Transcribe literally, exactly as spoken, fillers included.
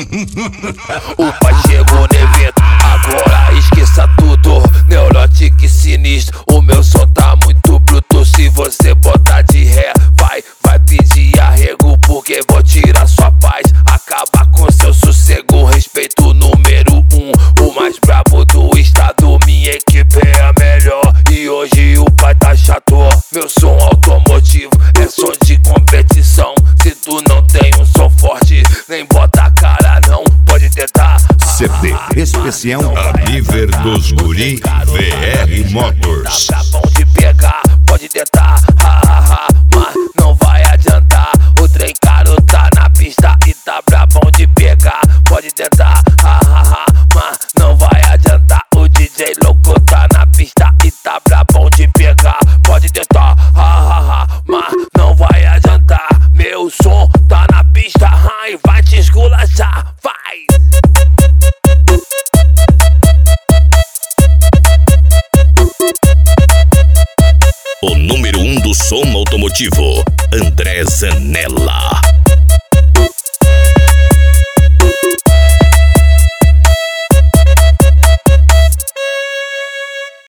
O pai chegou no evento, agora esqueça tudo. Neurótico sinistro, o meu som tá muito bruto. Se você botar de ré, vai, vai pedir arrego, porque vou tirar sua paz, acabar com seu sossego. Respeito número um, o mais brabo do estado. Minha equipe é a melhor e hoje o pai tá chato. Meu som automotivo é som de competição. Se tu não tem um som forte, nem bota a cara não, pode tentar. C D especial Aniver dos Guri V R Motors. Tá bom de pegar, pode tentar, ha, ha, ha, mas não vai adiantar. O trem caro tá na pista e tá brabão de pegar. Pode tentar, ha, ha, ha, mas não vai adiantar. O D J louco tá na pista e tá brabão de pegar. Pode tentar, ha, ha, ha, mas não vai adiantar. Meu som tá na pista, ha, e vai te esculachar, vai. O número um do som automotivo, André Zanella.